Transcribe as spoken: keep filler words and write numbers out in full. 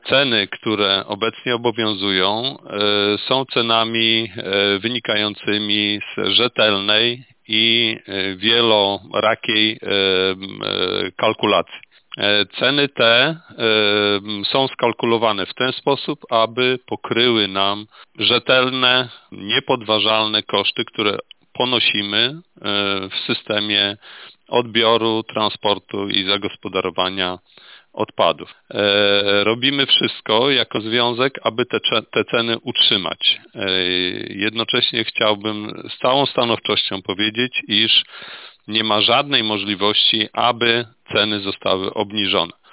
ceny, które obecnie obowiązują, są cenami wynikającymi z rzetelnej i wielorakiej kalkulacji. Ceny te są skalkulowane w ten sposób, aby pokryły nam rzetelne, niepodważalne koszty, które ponosimy w systemie odbioru, transportu i zagospodarowania odpadów. Robimy wszystko jako związek, aby te, te ceny utrzymać. Jednocześnie chciałbym z całą stanowczością powiedzieć, iż nie ma żadnej możliwości, aby ceny zostały obniżone.